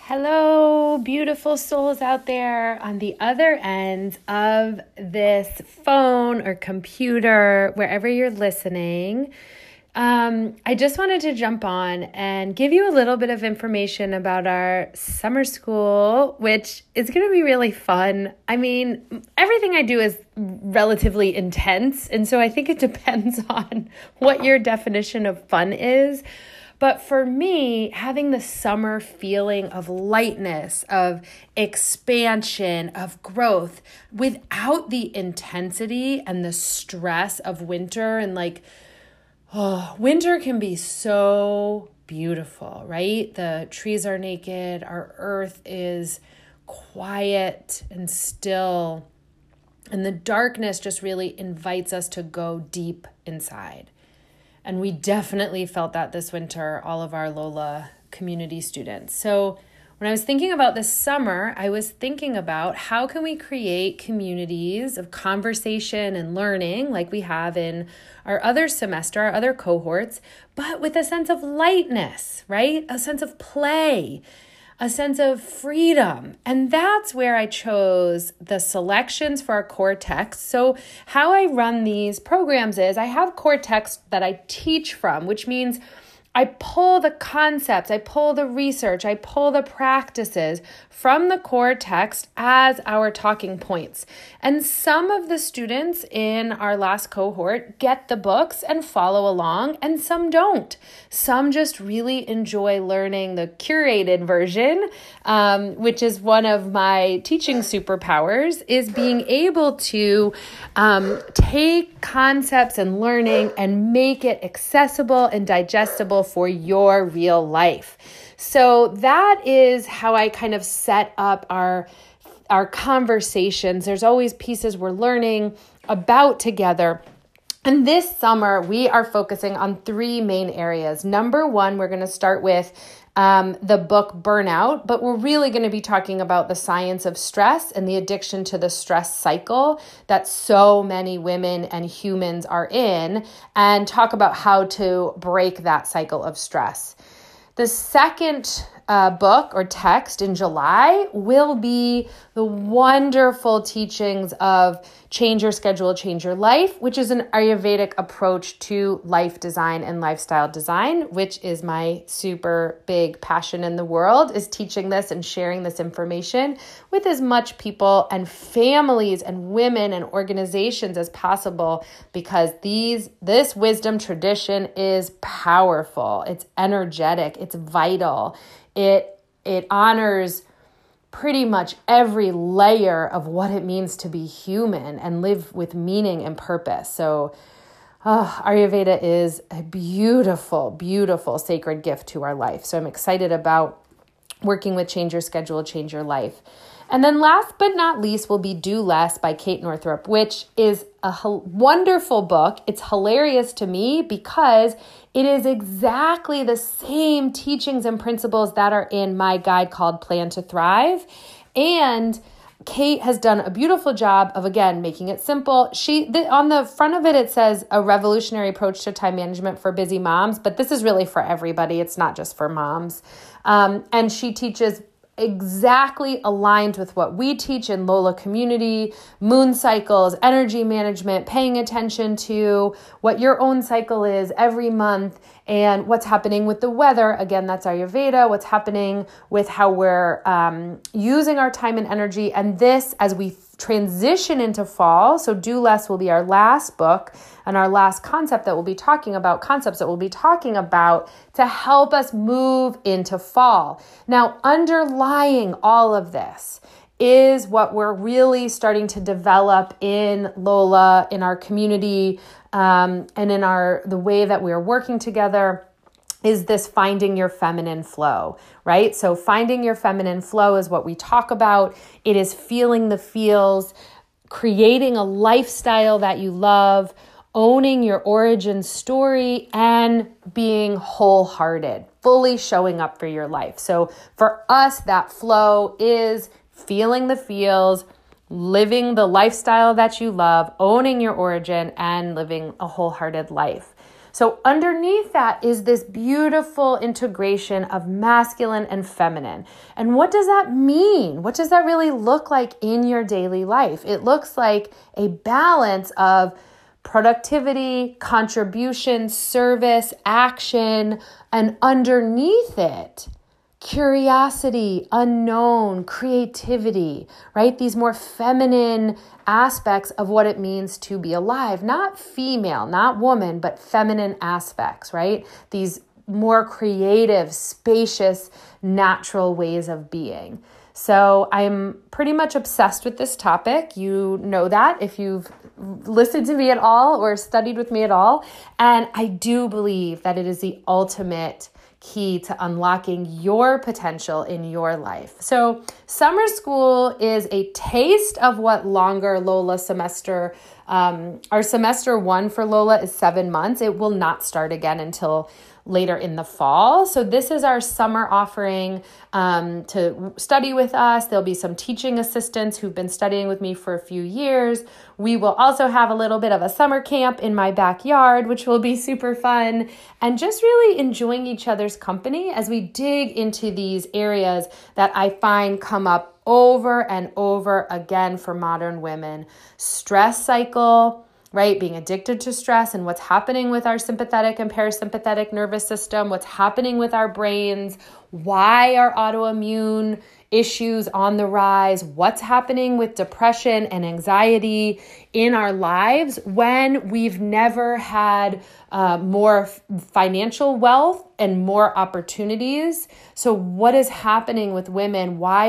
Hello, beautiful souls out there on the other end of this phone or computer, wherever you're listening. I just wanted to jump on and give you a little bit of information about our summer school, which is going to be really fun. I mean, everything I do is relatively intense, and so I think it depends on what your definition of fun is. But for me, having the summer feeling of lightness, of expansion, of growth, without the intensity and the stress of winter, and winter can be so beautiful, right? The trees are naked, our earth is quiet and still, and the darkness just really invites us to go deep inside. And we definitely felt that this winter, all of our Lola community students. So when I was thinking about this summer, I was thinking about how can we create communities of conversation and learning like we have in our other semester, our other cohorts, but with a sense of lightness, right? A sense of play, a sense of freedom. And that's where I chose the selections for our core text. So how I run these programs is I have core text that I teach from, which means I pull the concepts, I pull the research, I pull the practices from the core text as our talking points. And some of the students in our last cohort get the books and follow along, and some don't. Some just really enjoy learning the curated version, which is one of my teaching superpowers, is being able to take concepts and learning and make it accessible and digestible for your real life. So that is how I kind of set up our conversations. There's always pieces we're learning about together. And this summer, we are focusing on three main areas. Number one, we're going to start with the book Burnout, but we're really going to be talking about the science of stress and the addiction to the stress cycle that so many women and humans are in, and talk about how to break that cycle of stress. The second book or text in July will be the wonderful teachings of Change Your Schedule, Change Your Life, which is an Ayurvedic approach to life design and lifestyle design, which is my super big passion in the world, is teaching this and sharing this information with as much people and families and women and organizations as possible, because this wisdom tradition is powerful. It's energetic. It's vital. It honors pretty much every layer of what it means to be human and live with meaning and purpose. So Ayurveda is a beautiful, beautiful sacred gift to our life. So I'm excited about working with Change Your Schedule, Change Your Life. And then last but not least will be Do Less by Kate Northrup, which is a wonderful book. It's hilarious to me because it is exactly the same teachings and principles that are in my guide called Plan to Thrive. And Kate has done a beautiful job of, again, making it simple. On the front of it, it says a revolutionary approach to time management for busy moms, but this is really for everybody. It's not just for moms. And she teaches exactly aligned with what we teach in Lola community, moon cycles, energy management, paying attention to what your own cycle is every month and what's happening with the weather. Again, that's Ayurveda, what's happening with how we're using our time and energy. And this, as we transition into fall, so Do Less will be our last book and our last concepts that we'll be talking about to help us move into fall. Now, underlying all of this is what we're really starting to develop in Lola, in our community, and in the way that we're working together, is this finding your feminine flow, right? So finding your feminine flow is what we talk about. It is feeling the feels, creating a lifestyle that you love, owning your origin story, and being wholehearted, fully showing up for your life. So for us, that flow is feeling the feels, living the lifestyle that you love, owning your origin, and living a wholehearted life. So underneath that is this beautiful integration of masculine and feminine. And what does that mean? What does that really look like in your daily life? It looks like a balance of productivity, contribution, service, action, and underneath it, curiosity, unknown, creativity, right? These more feminine aspects of what it means to be alive, not female, not woman, but feminine aspects, right? These more creative, spacious, natural ways of being. So I'm pretty much obsessed with this topic. You know that if you've listened to me at all or studied with me at all. And I do believe that it is the ultimate key to unlocking your potential in your life. So summer school is a taste of what longer Lola semester, our semester 1 for Lola is 7 months. It will not start again until later in the fall. So this is our summer offering to study with us. There'll be some teaching assistants who've been studying with me for a few years. We will also have a little bit of a summer camp in my backyard, which will be super fun, and just really enjoying each other's company as we dig into these areas that I find come up over and over again for modern women. Stress cycle, right? Being addicted to stress and what's happening with our sympathetic and parasympathetic nervous system, what's happening with our brains, why are autoimmune issues on the rise, what's happening with depression and anxiety in our lives when we've never had more financial wealth and more opportunities. So what is happening with women? Why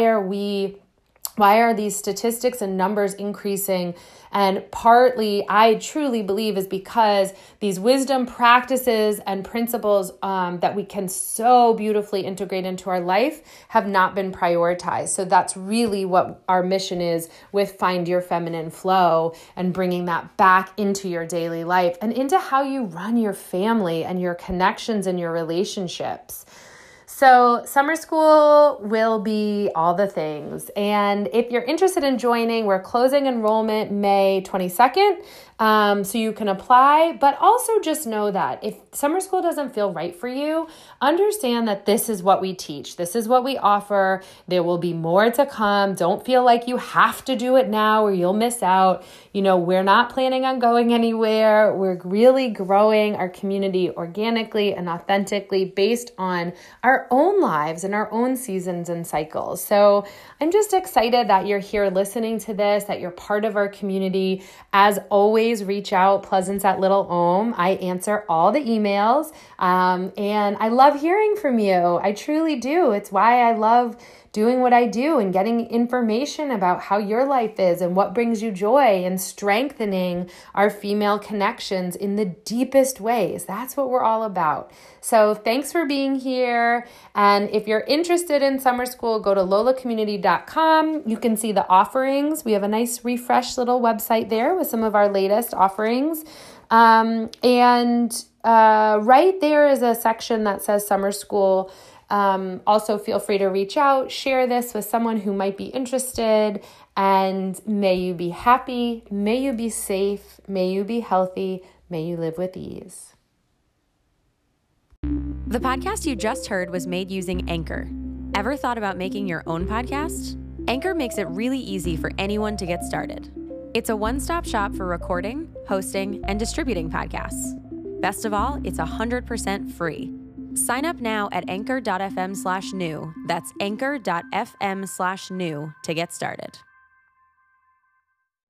are these statistics and numbers increasing? And partly, I truly believe, is because these wisdom practices and principles that we can so beautifully integrate into our life have not been prioritized. So that's really what our mission is with Find Your Feminine Flow, and bringing that back into your daily life and into how you run your family and your connections and your relationships. So summer school will be all the things. And if you're interested in joining, we're closing enrollment May 22nd. So you can apply, but also just know that if summer school doesn't feel right for you, understand that this is what we teach. This is what we offer. There will be more to come. Don't feel like you have to do it now or you'll miss out. You know, we're not planning on going anywhere. We're really growing our community organically and authentically based on our own lives and our own seasons and cycles. So I'm just excited that you're here listening to this, that you're part of our community. As always, reach out, Pleasance at Little Ohm. I answer all the emails, and I love hearing from you. I truly do. It's why I love doing what I do and getting information about how your life is and what brings you joy and strengthening our female connections in the deepest ways. That's what we're all about. So thanks for being here. And if you're interested in summer school, go to lolacommunity.com. You can see the offerings. We have a nice refreshed little website there with some of our latest offerings. Right there is a section that says summer school. Also feel free to reach out, share this with someone who might be interested, and may you be happy, may you be safe, may you be healthy, may you live with ease. The podcast you just heard was made using Anchor. Ever thought about making your own podcast? Anchor makes it really easy for anyone to get started. It's a one-stop shop for recording, hosting, and distributing podcasts. Best of all, it's 100% free. Sign up now at anchor.fm/new. That's anchor.fm/new to get started.